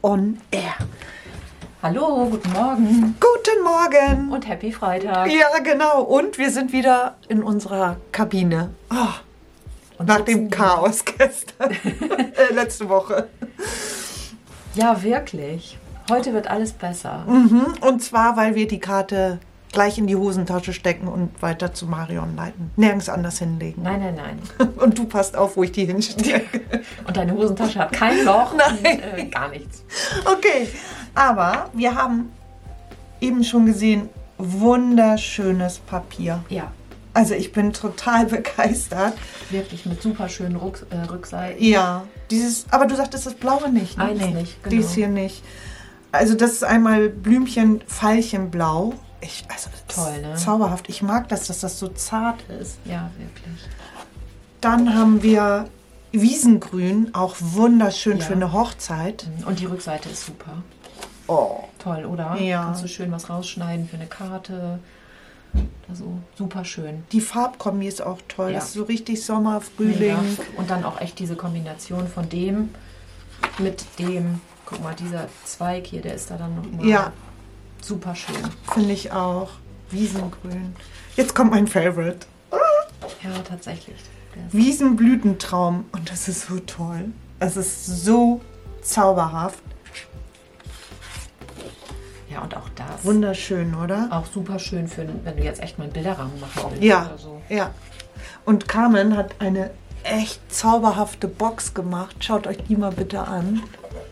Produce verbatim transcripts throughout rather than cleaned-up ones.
on Air. Hallo, guten Morgen. Guten Morgen. Und Happy Freitag. Ja, genau. Und wir sind wieder in unserer Kabine. Oh, Und nach sitzen dem Chaos gestern, äh, letzte Woche. Ja, wirklich. Heute wird alles besser. Mhm. Und zwar, weil wir die Karte gleich in die Hosentasche stecken und weiter zu Marion leiten. Nirgends anders hinlegen. Nein, nein, nein. Und du passt auf, wo ich die hinstecke. Und deine Hosentasche hat kein Loch Nein. und äh, gar nichts. Okay, aber wir haben eben schon gesehen, wunderschönes Papier. Ja, Also ich bin total begeistert. wirklich mit super schönen Ruck, äh, Rückseiten. Ja, dieses, aber du sagtest das blaue nicht, ne? Eins nicht, genau. Dies hier nicht. Also das ist einmal Blümchen, Veilchenblau. Ich, also das Toll, ist ne? Zauberhaft. Ich mag das, dass das so zart ist. Ja, wirklich. Dann haben wir Wiesengrün, auch wunderschön Ja. für eine Hochzeit. Und die Rückseite ist super. Oh, Toll, oder? Ja. Kannst du schön was rausschneiden für eine Karte. Also super schön. die Farbkombi ist auch toll. Ja. Das ist so richtig Sommer, Frühling. Mega. Und dann auch echt diese Kombination von dem mit dem. Guck mal, dieser Zweig hier, der ist da dann nochmal Ja. super schön. Finde ich auch. Wiesengrün. Jetzt kommt mein Favorite. Ja, tatsächlich. Der ist Wiesenblütentraum. Und das ist so toll. Es ist so zauberhaft. ja, und auch das. Wunderschön, oder? Auch super schön, für, wenn du jetzt echt mal einen Bilderrahmen machen willst Ja, oder so. ja. Und Carmen hat eine echt zauberhafte Box gemacht. Schaut euch die mal bitte an.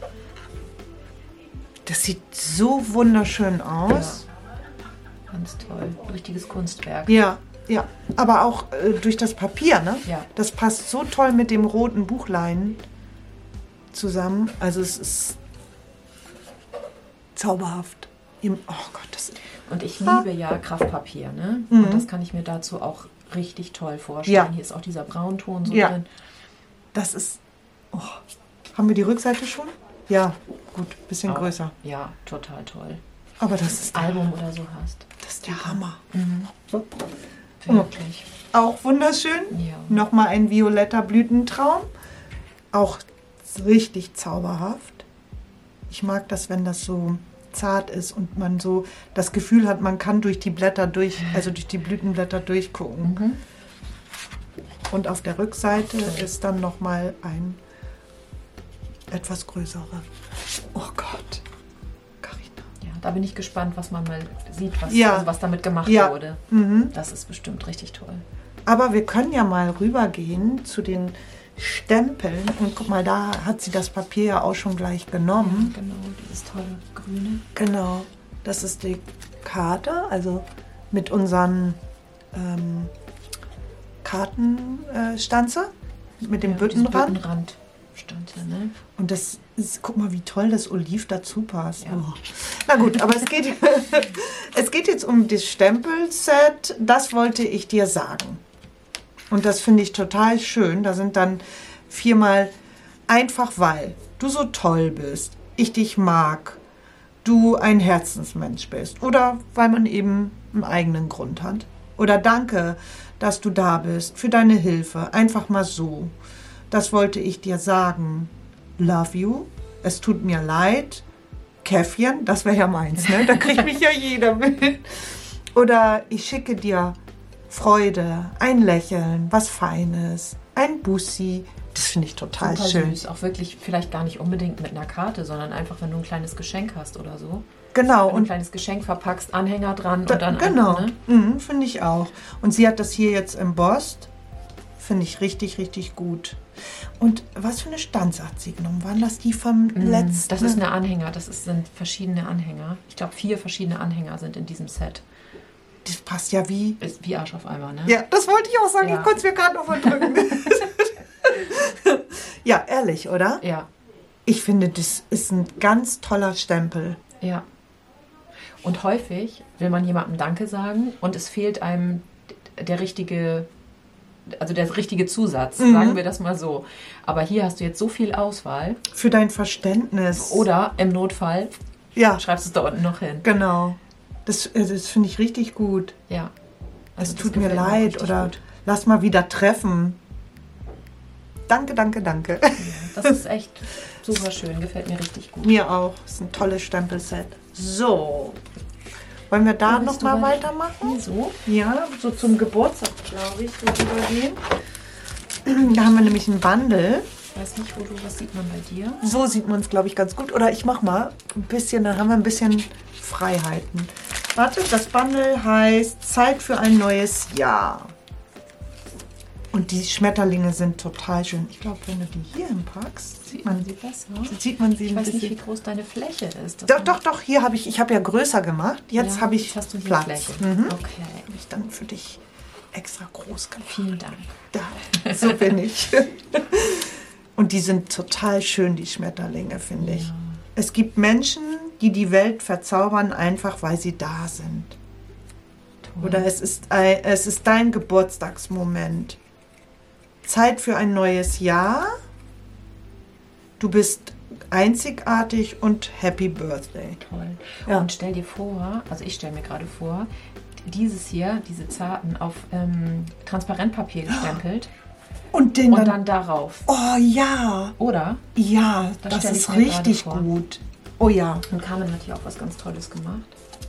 Das sieht so wunderschön aus. Ganz toll. Richtiges Kunstwerk. Ja, ja. Aber auch äh, durch das Papier, ne? Ja. Das passt so toll mit dem roten Buchlein zusammen. Also es ist zauberhaft. Im- Oh Gott, das Und ich liebe ja Kraftpapier, ne? Mhm. Und das kann ich mir dazu auch richtig toll vorstellen. Ja. Hier ist auch dieser Braunton so Ja. drin. Das ist. Oh. Haben wir die Rückseite schon? Ja, gut, bisschen Aber- größer. Ja, total toll. Aber das ist, Album oder so hast. das ist der Hammer. Wirklich. Auch wunderschön. Ja. Nochmal ein violetter Blütentraum. Auch richtig zauberhaft. Ich mag das, wenn das so zart ist und man so das Gefühl hat, man kann durch die Blätter durch, also durch die Blütenblätter durchgucken. Mhm. Und auf der Rückseite ist dann nochmal ein etwas größerer. Oh Gott. Carina. Ja, da bin ich gespannt, was man mal sieht, was, Ja. also was damit gemacht Ja. wurde. Mhm. Das ist bestimmt richtig toll. Aber wir können ja mal rübergehen zu den Stempeln. Und guck mal, da hat sie das Papier ja auch schon gleich genommen. Genau, dieses tolle Grüne. Genau. Das ist die Karte, also mit unseren ähm, Kartenstanze, mit dem Ja, diesen Büttenrand. Büttenrand stand hier, ne? Und das ist, guck mal, wie toll das Oliv dazu passt. Ja. Oh. Na gut, aber es geht, es geht jetzt um das Stempelset. Das wollte ich dir sagen. Und das finde ich total schön. Da sind dann viermal einfach, weil du so toll bist, ich dich mag, du ein Herzensmensch bist. Oder weil man eben einen eigenen Grund hat. Oder danke, dass du da bist, für deine Hilfe. Einfach mal so. Das wollte ich dir sagen. Love you. Es tut mir leid. Käffchen, das wäre ja meins, ne? Da kriegt mich ja jeder mit. Oder ich schicke dir Freude, ein Lächeln, was Feines, ein Bussi. Das finde ich total Super schön. süß. Auch wirklich vielleicht gar nicht unbedingt mit einer Karte, sondern einfach, wenn du ein kleines Geschenk hast oder so. Genau. Wenn du ein Und kleines Geschenk verpackst, Anhänger dran da, und dann genau, einfach, ne? mhm, finde ich auch. Und sie hat das hier jetzt embossed. Finde ich richtig, richtig gut. Und was für eine Stanze hat sie genommen? Waren das die vom letzten? Das ist eine Anhänger, das ist, sind verschiedene Anhänger. Ich glaube, vier verschiedene Anhänger sind in diesem Set. Das passt ja wie. Ist wie Arsch auf Eimer, ne? Ja, das wollte ich auch sagen. Ja. Ich konnte es mir gerade noch verdrücken. Ja, ehrlich, oder? Ja, Ich finde, das ist ein ganz toller Stempel. ja. Und häufig will man jemandem Danke sagen und es fehlt einem der richtige, also der richtige Zusatz, Mhm. sagen wir das mal so. Aber hier hast du jetzt so viel Auswahl. Für dein Verständnis. Oder im Notfall Ja, schreibst du es da unten noch hin. genau. Das, äh, das finde ich richtig gut. Ja. Es Also das tut mir gefällt leid richtig oder gut. lass mal wieder treffen. Danke, danke, danke. Ja, Das ist echt super schön, gefällt mir richtig gut. Mir auch. Das ist ein tolles Stempelset. So. Wollen wir da Willst noch du mal mal- weitermachen? So? Ja, so zum Geburtstag, glaube ich, so übergehen. Da haben wir nämlich ein Bundle. Ich weiß nicht, wo du, was sieht man bei dir? So sieht man es, glaube ich, ganz gut. Oder ich mach mal ein bisschen, dann haben wir ein bisschen Freiheiten. Warte, das Bundle heißt Zeit für ein neues Jahr. Und die Schmetterlinge sind total schön. Ich glaube, wenn du die hier hinpackst, sieht man sie besser. Sieht man sie Ich ein weiß nicht, bisschen. wie groß deine Fläche ist. Das Doch, man- doch, doch. Hier habe ich, ich habe ja größer gemacht. Jetzt Ja, habe ich jetzt hast du hier Platz. Fläche. Mhm. Okay, Habe ich dann für dich extra groß gemacht. vielen Dank. Da, so bin ich. Und die sind total schön, die Schmetterlinge, finde ich. Ja. Es gibt Menschen, die die Welt verzaubern, einfach weil sie da sind. Toll. Oder es ist, ein, es ist dein Geburtstagsmoment. Zeit für ein neues Jahr. Du bist einzigartig und Happy Birthday. Toll. Ja. Und stell dir vor, also ich stelle mir gerade vor, dieses hier, diese zarten, auf ähm, Transparentpapier gestempelt Und den und dann, dann darauf. oh ja, Oder? ja, Das das stell ist ich mir gerade richtig vor. gut. Oh ja, Und Carmen hat hier auch was ganz Tolles gemacht.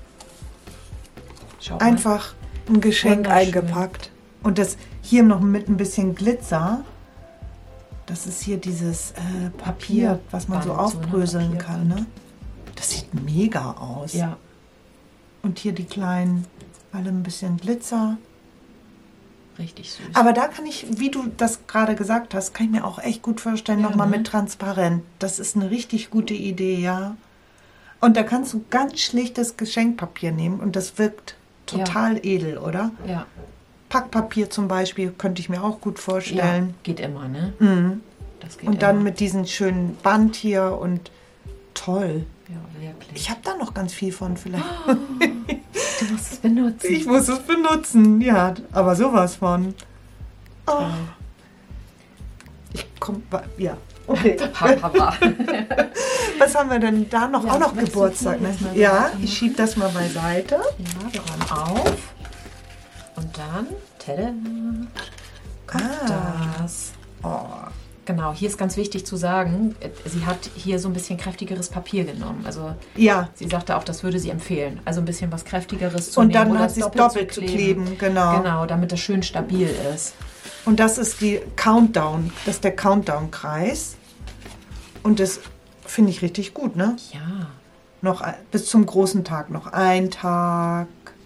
Schau mal. einfach ein Geschenk Wunderschön. eingepackt. Und das hier noch mit ein bisschen Glitzer. Das ist hier dieses äh, Papier, was man so Papierband, so, ne? aufbröseln kann. Papierband. Ne? Das sieht mega aus. Ja, Und hier die kleinen, alle ein bisschen Glitzer. richtig süß. Aber da kann ich, wie du das gerade gesagt hast, kann ich mir auch echt gut vorstellen, Ja, nochmal ne? mit Transparent. Das ist eine richtig gute Idee, ja. Und da kannst du ganz schlichtes Geschenkpapier nehmen und das wirkt total edel, oder? Ja, Packpapier zum Beispiel könnte ich mir auch gut ja, vorstellen. geht immer, ne? Mhm. Das geht Und dann immer. mit diesem schönen Band hier und toll. Ja, wirklich. Ich habe da noch ganz viel von vielleicht. Du musst es benutzen. Ich muss es benutzen, ja, aber sowas von. Oh. Toll. Ich komm, wa- ja. Okay. Papa. Was haben wir denn da noch? Ja, auch noch möchtest du Geburtstag, hier ne? jetzt mal Ja, weitermachen? ich schiebe das mal beiseite. Ja, wir räumen auf. Und dann, tada, kommt Ah. das. Oh. Genau, hier ist ganz wichtig zu sagen, äh, sie hat hier so ein bisschen kräftigeres Papier genommen. Also Ja, sie sagte auch, das würde sie empfehlen. Also ein bisschen was kräftigeres zu und nehmen. dann oder hat es sie es doppelt zu kleben, genau. Genau, damit das schön stabil ist. Und das ist die Countdown, das ist der Countdown-Kreis. Und das finde ich richtig gut, ne? Ja, Noch ein- bis zum großen Tag noch ein Tag,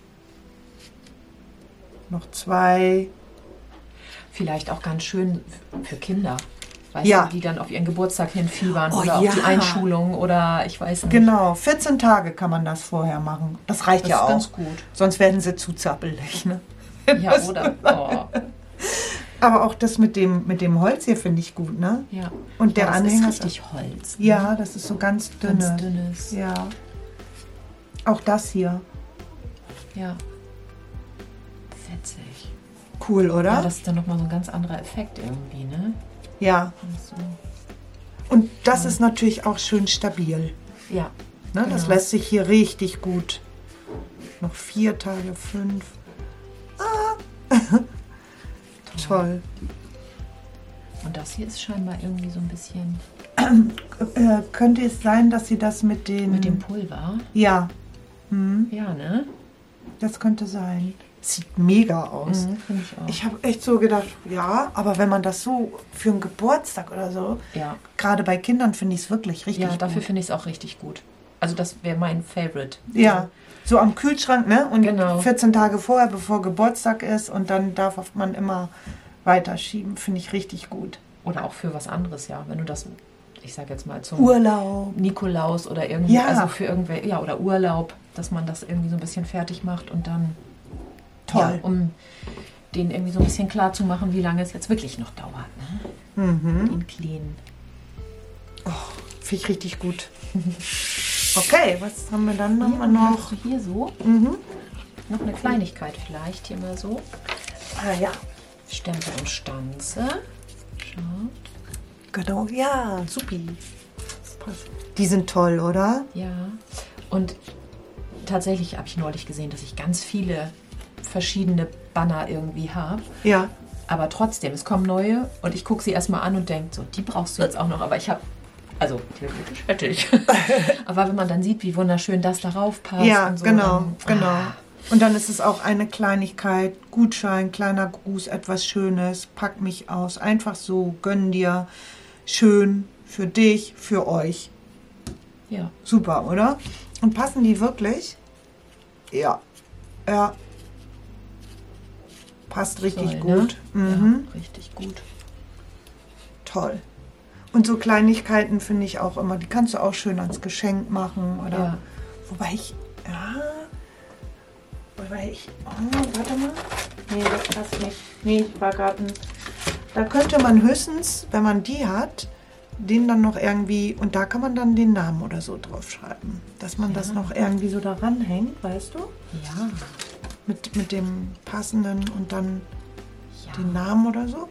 noch zwei. vielleicht auch ganz schön für Kinder. Weißt Ja. du, die dann auf ihren Geburtstag hinfiebern Oh, oder ja. auf die Einschulung oder ich weiß nicht. Genau, vierzehn Tage kann man das vorher machen. Das reicht Das ja ist auch. ganz gut. Sonst werden sie zu zappelig, ne? Ja, oder? Oh. Aber auch das mit dem, mit dem Holz hier finde ich gut, ne? Ja. Und der ja, das Anhänger ist richtig Holz. ne? Ja, das ist so ganz dünne. Ganz dünnes. Ja. Auch das hier. Ja. Witzig. Cool, oder? Ja, das ist dann nochmal so ein ganz anderer Effekt irgendwie, ne? Ja. So. Und das ist natürlich auch schön stabil. Ja. Ne? Das Genau. lässt sich hier richtig gut. Noch vier Tage, fünf. Ah. Toll. Und das hier ist scheinbar irgendwie so ein bisschen Äh, könnte es sein, dass sie das mit den... mit dem Pulver. Ja. Hm, Ja, ne? das könnte sein. Sieht mega aus. Mhm, finde ich auch. Ich habe echt so gedacht, ja, aber wenn man das so für einen Geburtstag oder so, ja. gerade bei Kindern finde ich es wirklich richtig ja, dafür gut. finde ich es auch richtig gut. Also das wäre mein Favorite. Ja, so am Kühlschrank, ne? Und Genau. vierzehn Tage vorher, bevor Geburtstag ist und dann darf man immer weiterschieben, finde ich richtig gut. Oder auch für was anderes, ja. Wenn du das, ich sage jetzt mal zum Urlaub. Nikolaus oder irgendwie, Ja. also für irgendwelche, ja, oder Urlaub, dass man das irgendwie so ein bisschen fertig macht und dann, Toll. ja, um denen irgendwie so ein bisschen klar zu machen, wie lange es jetzt wirklich noch dauert, ne? Mhm. Den kleinen. Finde ich richtig gut. Okay, was haben wir dann Ja, nochmal und noch? hast du hier so, Mhm. noch eine Kleinigkeit vielleicht, hier mal so. Ah ja, Stempel und Stanze. Schau. genau. Ja, supi. Das passt. Die sind toll, oder? Ja. Und tatsächlich habe ich neulich gesehen, dass ich ganz viele verschiedene Banner irgendwie habe. Ja. Aber trotzdem, es kommen neue und ich gucke sie erstmal an und denke, so, die brauchst du jetzt auch noch. Aber ich habe, also theoretisch hätte ich. Aber wenn man dann sieht, wie wunderschön das darauf passt. Ja, und so, genau, dann, genau. Ah, Und dann ist es auch eine Kleinigkeit, Gutschein, kleiner Gruß, etwas Schönes, pack mich aus, einfach so, gönn dir, schön, für dich, für euch. ja, Super, oder? Und passen die wirklich? Ja, ja. Passt richtig toll, gut. Ne? Mhm. Ja, richtig gut. Toll. Und so Kleinigkeiten finde ich auch immer, die kannst du auch schön als Geschenk machen. Oder Ja. wobei ich, ja, wobei ich, oh, warte mal. Nee, das passt nicht. Nee, ich war gerade ein, da könnte man höchstens, wenn man die hat, den dann noch irgendwie, und da kann man dann den Namen oder so draufschreiben. Dass man Ja. das noch irgendwie so da ranhängt, weißt du? Ja, Mit, mit dem passenden und dann ja, den Namen oder so.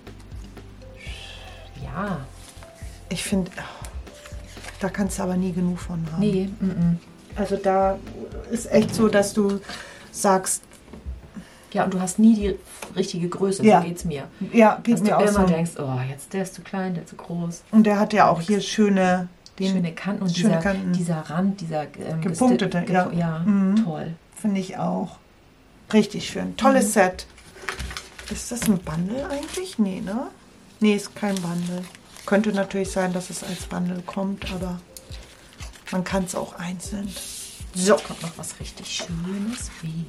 ja. Ich finde, da kannst du aber nie genug von haben. Nee, mm, mm. Also da ist echt so, dass du sagst, Ja, und du hast nie die richtige Größe, Ja. so geht's mir. ja, geht Dass mir du auch immer so. denkst, oh, jetzt der ist zu klein, der ist zu groß. Und der hat ja auch hier schöne, den Schöne Kanten und schöne dieser, Kanten. dieser Rand, dieser ähm, Gepunktete, gesti- ja. gepu- ja, Mhm. toll. finde ich auch richtig schön. Tolles Mhm. Set. Ist das ein Bundle eigentlich? Nee, ne? Nee, ist kein Bundle. Könnte natürlich sein, dass es als Bundle kommt, aber man kann es auch einzeln. So, Kommt noch was richtig Schönes wie.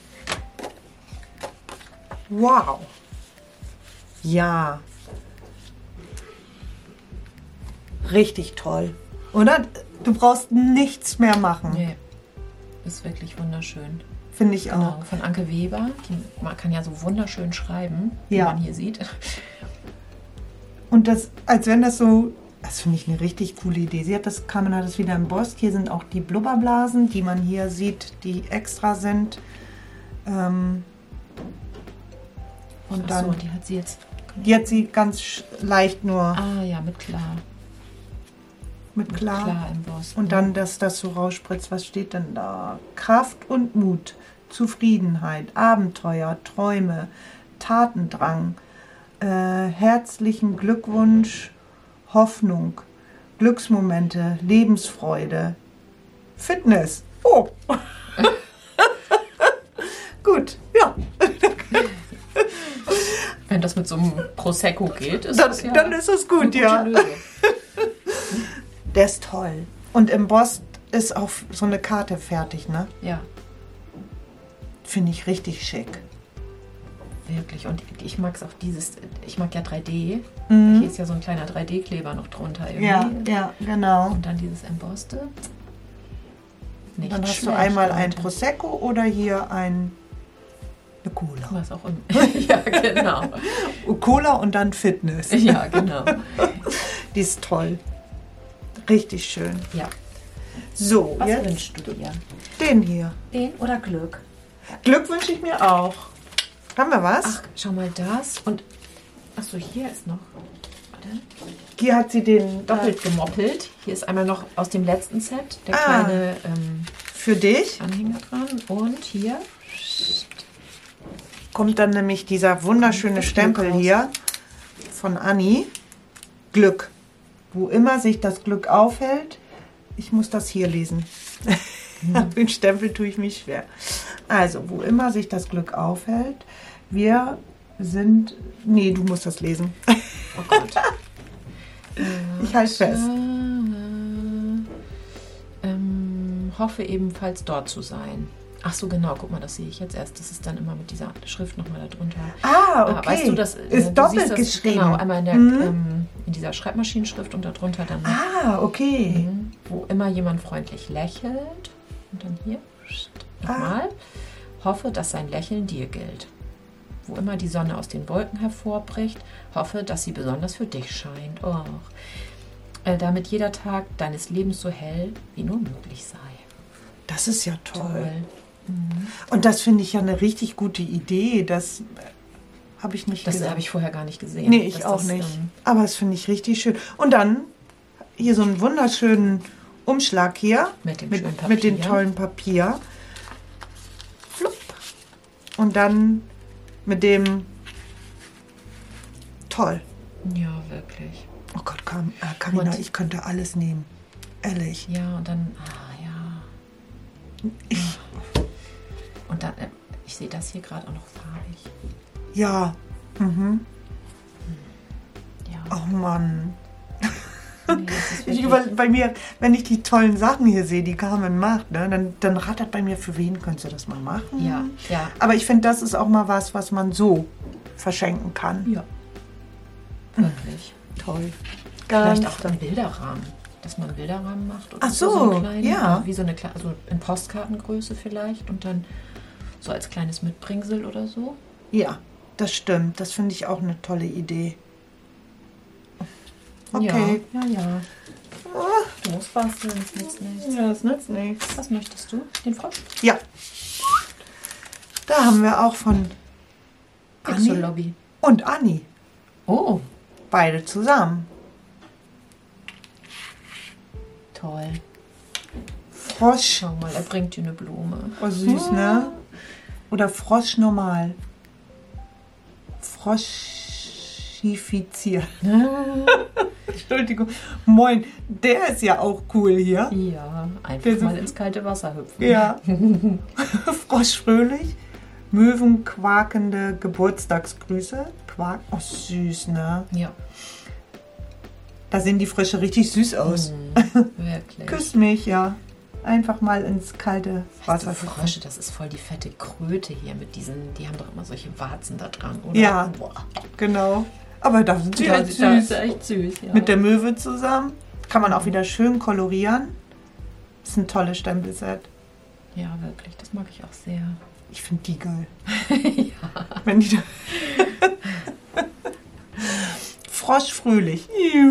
wow. Ja. Richtig toll. Oder? Du brauchst nichts mehr machen. Nee, ist wirklich wunderschön. Finde ich Genau, auch. von Anke Weber. Die, man kann ja so wunderschön schreiben, wie Ja. man hier sieht. Und das, als wenn das so, das finde ich eine richtig coole Idee. Sie hat das, Carmen hat das wieder embossed. Hier sind auch die Blubberblasen, die man hier sieht, die extra sind. Ähm, und Ach dann, so, die hat sie jetzt. die hat sie ganz sch- leicht nur Ah ja, mit klar. mit Mit klar. klar embossed. Und dann, dass das so rausspritzt. Was steht denn da? Kraft und Mut, Zufriedenheit, Abenteuer, Träume, Tatendrang, äh, herzlichen Glückwunsch, Hoffnung, Glücksmomente, Lebensfreude, Fitness. Oh! Gut, ja. Wenn das mit so einem Prosecco geht, ist Dann, das ja dann ist es eine gut, gute ja. Lösung. Der ist toll. Und embossed ist auch so eine Karte fertig, ne? Ja, Finde ich richtig schick. wirklich. Und ich mag es auch dieses, ich mag ja drei D. Mhm. Hier ist ja so ein kleiner drei D-Kleber noch drunter irgendwie. Ja, ja, genau. Und dann dieses Embosste. Nicht Dann hast du schlecht, einmal ein Leute. Prosecco oder hier ein eine Cola. Was auch immer. Ja, genau. Cola und dann Fitness. Ja, genau. Die ist toll. Richtig schön. Ja. So, Was jetzt wünschst du dir? den hier. Den oder Glück? Glück wünsche ich mir auch. Haben wir was? Ach, schau mal das. Und, ach so, hier ist noch. Warte. Hier hat sie den Doppelt gemoppelt. Hier ist einmal noch aus dem letzten Set der Ah. kleine ähm, für dich. Anhänger dran. Und hier. Kommt dann nämlich dieser wunderschöne Das Glück Stempel raus. hier von Anni. Glück. Wo immer sich das Glück aufhält. Ich muss das hier lesen. Den Stempel tue ich mich schwer. Also, wo immer sich das Glück aufhält, wir sind... Nee, du musst das lesen. Oh Gott. Ich halte fest. Ähm, hoffe ebenfalls dort zu sein. Ach so, genau, guck mal, das sehe ich jetzt erst. Das ist dann immer mit dieser Schrift nochmal da drunter. Ah, okay. Weißt du, das ist du doppelt siehst das, geschrieben. Genau, einmal in, der, Mhm. ähm, in dieser Schreibmaschinenschrift und darunter dann, Ah, okay. mhm, wo immer jemand freundlich lächelt. Und dann hier, Ah. nochmal. Hoffe, dass sein Lächeln dir gilt. Wo immer die Sonne aus den Wolken hervorbricht, hoffe, dass sie besonders für dich scheint. Och. Äh, damit jeder Tag deines Lebens so hell wie nur möglich sei. Das ist ja toll. Toll. Mhm. Und das finde ich ja eine richtig gute Idee. Das habe ich nicht Das gesehen. habe ich vorher gar nicht gesehen. Nee, ich dass auch das, nicht. ähm, Aber das finde ich richtig schön. Und dann hier so einen wunderschönen Umschlag hier. Mit dem mit, schönen mit dem Papier. tollen Papier. Flupp. Und dann mit dem toll. Ja, wirklich. Oh Gott, Cam- äh, Carina, Und- ich könnte alles nehmen. Ehrlich. Ja, und dann, ah ja. Ich, Und dann, äh, ich sehe das hier gerade auch noch farbig. ja. Mhm. Ja. Oh Mann. Nee, das ist Ich wirklich- über, bei mir, wenn ich die tollen Sachen hier sehe, die Carmen macht, ne, dann, dann rattert bei mir, für wen könntest du das mal machen? Ja, ja. Aber ich finde, das ist auch mal was, was man so verschenken kann. Ja. Wirklich. Toll. Vielleicht Ganz auch einen Bilderrahmen. Dass man einen Bilderrahmen macht. Oder Ach so, einen kleinen, ja. Wie so eine kleine, also in Postkartengröße vielleicht. Und dann so als kleines Mitbringsel oder so. Ja, das stimmt. Das finde ich auch eine tolle Idee. Okay. Ja, ja, ja. Ah, Du musst basteln, das nützt nichts. ja, das nützt nichts. Was möchtest du? Den Frosch? Ja. Da haben wir auch von Anni Pixel-Lobby. und Anni. Oh, Beide zusammen. toll. Frosch. Schau mal, er bringt dir eine Blume. Oh, süß, ne? Oder Frosch normal. Froschifiziert. Entschuldigung. Moin, der ist ja auch cool hier. Ja, einfach Der so- mal ins kalte Wasser hüpfen. Ja. Frosch fröhlich. Möwen quakende Geburtstagsgrüße. Quark. Oh, süß, ne? Ja, Da sehen die Frösche richtig süß aus. mhm, wirklich. Küss mich, ja. Einfach mal ins kalte Weißt du, Wasser. Frösche, das ist voll die fette Kröte hier mit diesen, die haben doch immer solche Warzen da dran, oder? Ja. Boah. Genau. Aber da sind sie Ja, echt das ist süß. echt süß, ja. Mit der Möwe zusammen. Kann man auch wieder schön kolorieren. Ist ein tolles Stempelset. Ja, wirklich, das mag ich auch sehr. Ich finde die geil. Ja. Wenn die da Frosch fröhlich.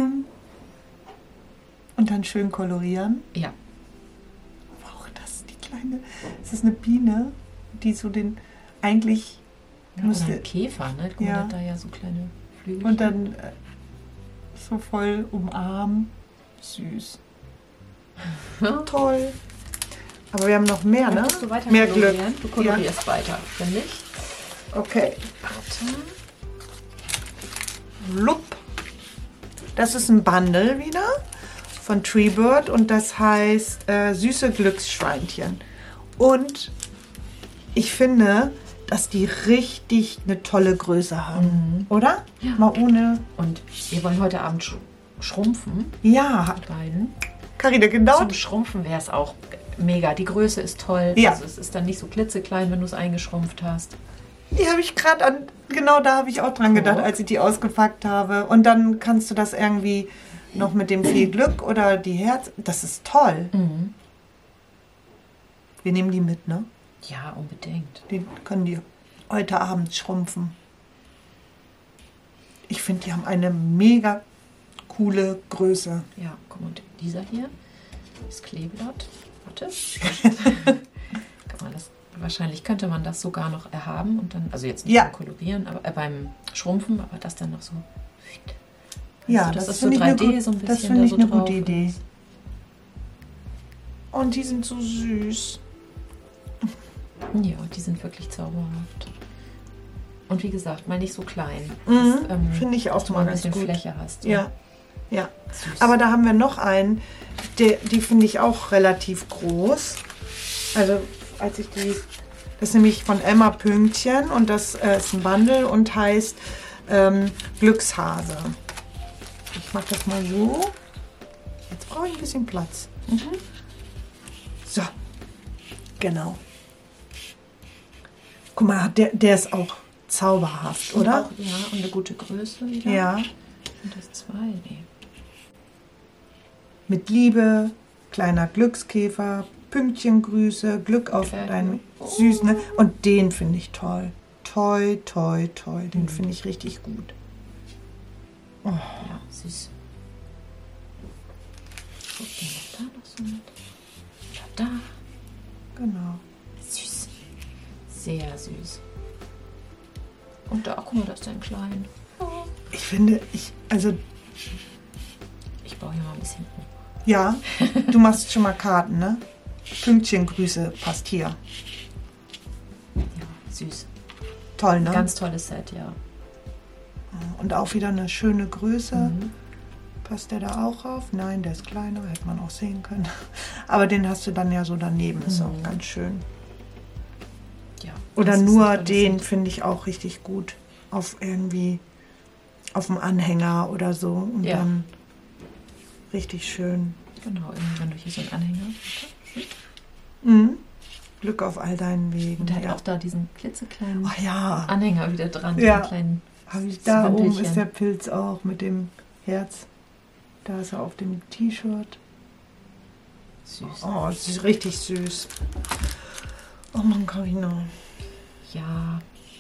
Und dann schön kolorieren. Ja, Auch das, die kleine. Ist das eine Biene, die so den eigentlich ja müsste. oder ein Käfer, ne? Guck mal, Ja. der hat da ja so kleine Flügel. Und dann äh, so voll umarmen. Süß. Toll. Aber wir haben noch mehr, ne? Möchtest du weiter Mehr Glück. kolorieren? Du kolorierst weiter, finde ich. Okay. Warte. Lup. Das ist ein Bundle wieder von Treebird und das heißt äh, süße Glücksschweinchen. Und ich finde, dass die richtig eine tolle Größe haben, oder? Ja. Mal ohne. Und wir wollen heute Abend sch schrumpfen, Ja, die beiden. Carina, genau. Zum Schrumpfen wäre es auch mega. Die Größe ist toll. Ja. Also es ist dann nicht so klitzeklein, wenn du es eingeschrumpft hast. Die habe ich gerade an, genau da habe ich auch dran gedacht, Oh. als ich die ausgepackt habe. Und dann kannst du das irgendwie noch mit dem viel Glück oder die Herz. Das ist toll. Mhm. Wir nehmen die mit, ne? Ja, unbedingt. Die können die heute Abend schrumpfen. Ich finde, die haben eine mega coole Größe. Ja, guck mal, und dieser hier, das Kleeblatt. Warte. Guck mal, das, wahrscheinlich könnte man das sogar noch erhaben und dann, also jetzt nicht Ja. beim Kolorieren, aber äh, beim Schrumpfen, aber das dann noch so. Ja, du, das, das ist finde so ich eine, drei D gut, so ein das bisschen finde da ich so eine drauf gute Idee. ist. Und die sind so süß. Ja, die sind wirklich zauberhaft. Und wie gesagt, mal nicht so klein. Mhm, Das, ähm, finde ich auch dass du mal mal ein ganz bisschen gut. Fläche hast. Ja, ja. Süß. Aber da haben wir noch einen, der, die finde ich auch relativ groß. Also als ich die, das ist nämlich von Emma Pünktchen und das äh, ist ein Bundle und heißt ähm, Glückshase. Ich mache das mal so. Jetzt brauche ich ein bisschen Platz. Mhm. So, genau. Guck mal, der, der ist auch zauberhaft, Und oder? Auch, ja, und eine gute Größe wieder. Ja. Und das zwei, nee. Mit Liebe, kleiner Glückskäfer, Pünktchengrüße, Glück auf Okay. deinen Süßen. Ne? Und den finde ich toll. Toi, toi, toi. Den finde ich richtig gut. Ja, süß. Guck den noch da noch so mit. Da, da. Genau. Süß. Sehr süß. Und da, guck mal, da ist dein Klein. Ich finde, ich, also, Ich baue hier mal ein bisschen um. ja, du machst schon mal Karten, ne? Pünktchengrüße passt hier. Ja, süß. Toll, ne? Ganz tolles Set, ja. Und auch wieder eine schöne Größe. Mhm. Passt der da auch rauf? Nein, der ist kleiner, hätte man auch sehen können. Aber den hast du dann ja so daneben, ist Mhm. auch ganz schön. Ja, Oder das ist nur ein tolles den Set. finde ich auch richtig gut. Auf irgendwie, auf dem Anhänger oder so. Und Ja. dann richtig schön. Genau, irgendwie, wenn du hier so einen Anhänger hast. Mhm. Glück auf all deinen Wegen. Und der hat ja. auch da diesen klitzekleinen Ach ja, Anhänger wieder dran. Ja. Den kleinen. hab ich, da oben Zwiebelchen. ist der Pilz auch mit dem Herz. Da ist er auf dem T-Shirt. Süß. Oh, es ist richtig süß. Oh Mann, Carina. Ja.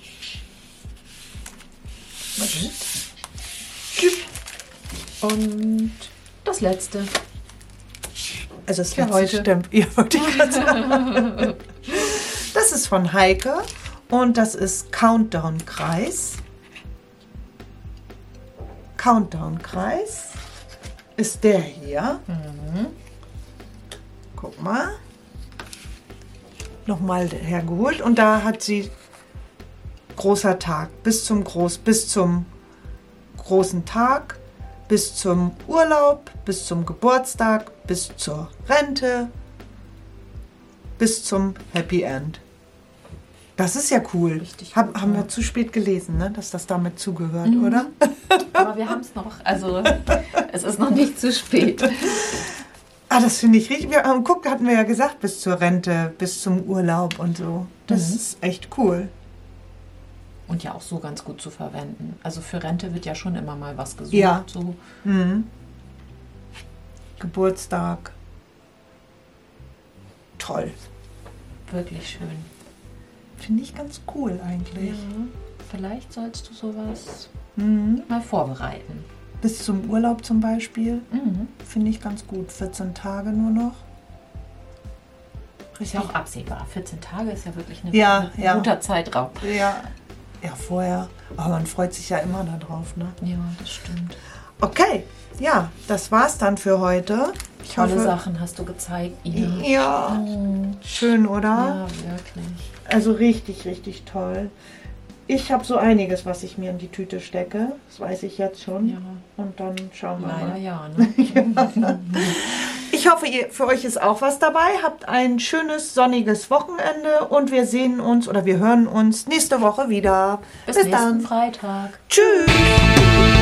Und das letzte. Also das Für letzte heute. Stempel. Ja, wollte ich gerade sagen. Das ist von Heike und das ist Countdown-Kreis. Countdown-Kreis ist der hier. Mhm. Guck mal. Nochmal hergeholt und da hat sie großer Tag bis zum Groß, bis zum großen Tag, bis zum Urlaub, bis zum Geburtstag, bis zur Rente, bis zum Happy End. Das ist ja cool. Richtig Hab, gut, haben ja. wir zu spät gelesen, ne? Dass das damit zugehört, Mhm. oder? Aber wir haben es noch. Also, es ist noch nicht zu spät. Ah, das finde ich richtig. Wir haben, guck, hatten wir ja gesagt, bis zur Rente, bis zum Urlaub und so. Das Mhm. ist echt cool. Und ja auch so ganz gut zu verwenden. Also für Rente wird ja schon immer mal was gesucht. Ja. So. Mhm. Geburtstag. Toll. Wirklich schön. Finde ich ganz cool eigentlich. Ja. Vielleicht sollst du sowas Mhm. mal vorbereiten. Bis zum Urlaub zum Beispiel. Mhm. Finde ich ganz gut. vierzehn Tage nur noch. Ist ja auch absehbar. vierzehn Tage ist ja wirklich eine, Ja, ein ja. guter Zeitraum. Ja. Ja, vorher. Aber man freut sich ja immer darauf, ne? Ja, das stimmt. Okay. Ja, das war's dann für heute. Ich Tolle hoffe, Sachen hast du gezeigt, Ina. Ja, Mhm. schön, oder? Ja, wirklich. Also richtig, richtig toll. Ich habe so einiges, was ich mir in die Tüte stecke. Das weiß ich jetzt schon. Ja, Und dann schauen wir leider mal. ja. Ne? Ich hoffe, ihr, für euch ist auch was dabei. Habt ein schönes, sonniges Wochenende und wir sehen uns oder wir hören uns nächste Woche wieder. Bis, nächsten Freitag. Tschüss.